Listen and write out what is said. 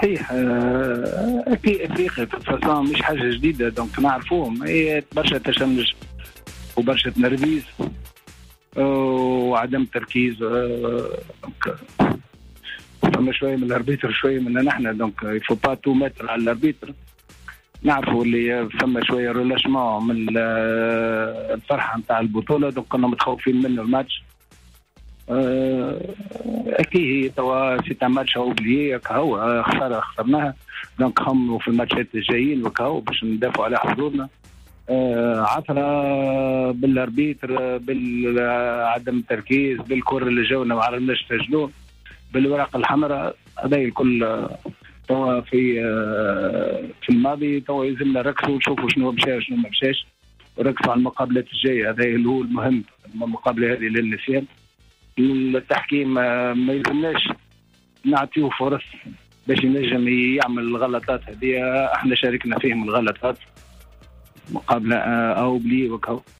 صحيح. أكيد أفريقيا في الفصام مش حاجة جديدة، دونك نعرفوهم. هي برشا تشنج وبرشا تنرفيز وعدم تركيز. فما شوية من الاربيتر شوية مننا نحن، دونك يفو با تو متر على الاربيتر. نعرفوا اللي فما شوية رولاشمون من الفرحة نتاع البطولة، دونك كنا متخوفين منه الماتش. اكيد هي توا سيتا ماتش اوبليي كهو خساره خسرناها، دونك خموا في الماتشات الجايين وكهو باش ندافعوا على حضورنا. عثره بالاربيتر، بالعدم التركيز، بالكره اللي جونا ما عرفناش نسجلوا، بالورقه الحمراء، هذا الكل توا في الماضي. توا يلزمنا نركزوا ونشوفوا شنو مشى شنو ما مشاش، وركزوا على المقابلات الجايه. هذا اللي هو المهم، المقابله هذه للنسيان. التحكيم ما يلزمناش نعطيه فرص باش ينجم يعمل الغلطات هذه. احنا شاركنا فيهم الغلطات مقابله او بلي وكهو.